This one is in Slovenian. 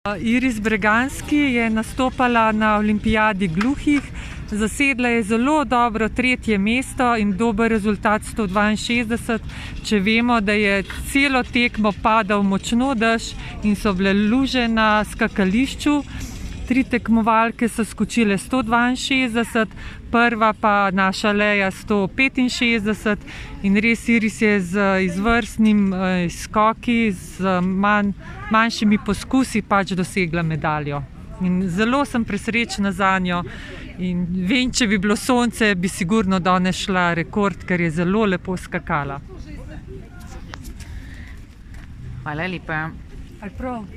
Iris Breganski je nastopala na olimpijadi gluhih, zasedla je zelo dobro 3. mesto in dober rezultat 162, če vemo, da je celo tekmo padal močno dež in so bile luže na skakališču. 3 tekmovalke so skočile 162, prva pa naša Leja 165 in res Iris je z izvrstnim skoki, z manjšimi poskusi pač dosegla medaljo. In zelo sem presrečna zanjo in vem, če bi bilo sonce, bi sigurno danes šla rekord, ker je zelo lepo skakala. Hvala lepa. Ali prav?